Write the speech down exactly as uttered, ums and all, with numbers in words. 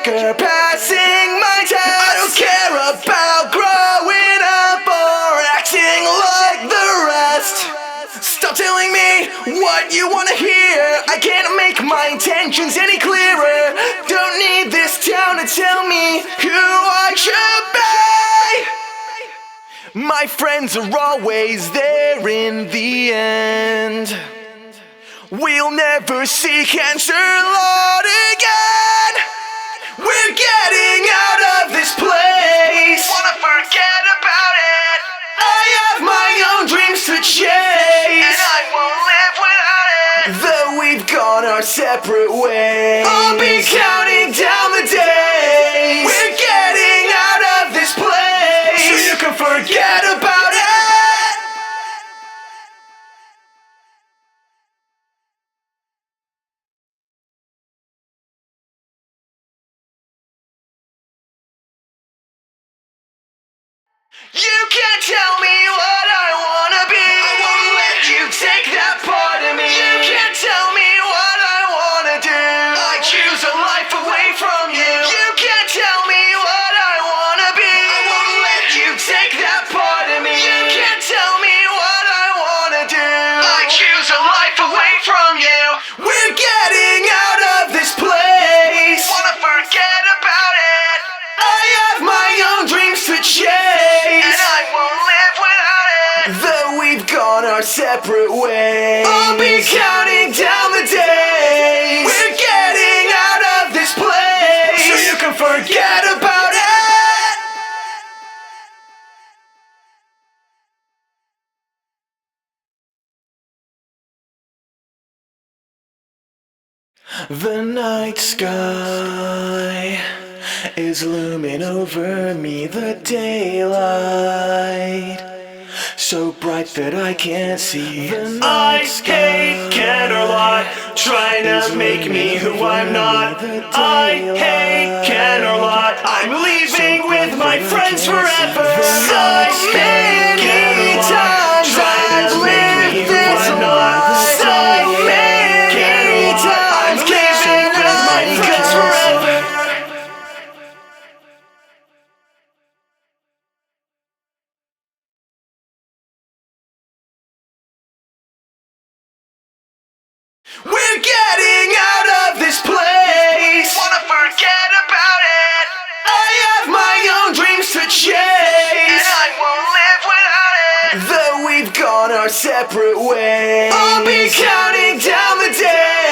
joker passing my test. I don't care about growing up or acting like the rest. Stop telling me what you wanna hear. I can't make my intentions any clearer. Don't need this town to tell me who I should be. My friends are always there in the end. We'll never see cancer lot again. We're getting out of this place. Wanna forget about it. I have my own dreams to chase, and I won't live without it. Though we've gone our separate ways, I'll be counting down the days. We're getting out of this place, so you can forget about it. You can't tell me what I wanna be. I won't let you take that part of me. You can't tell me what I wanna do. I choose a life away from you. You can't tell me what I wanna be. I won't let you take that part of me. You can't tell me what I wanna do. I choose a life away from you. We're getting out of this place. Wanna forget about it. I have my own dreams to chase, and I won't live without it. Though we've gone our separate ways, I'll be counting down the days. We're getting out of this place, so you can forget about it. The night sky is looming over me, the daylight so bright that I can't see. I hate candlelight, trying to make me who I'm not. I hate candlelight, I'm leaving with my friends forever. I hate candlelight, trying to make me who I'm not. I hate candlelight, I'm leaving with my friends forever. We're getting out of this place. Wanna forget about it. I have my own dreams to chase, and I won't live without it. Though we've gone our separate ways, I'll be counting down the days.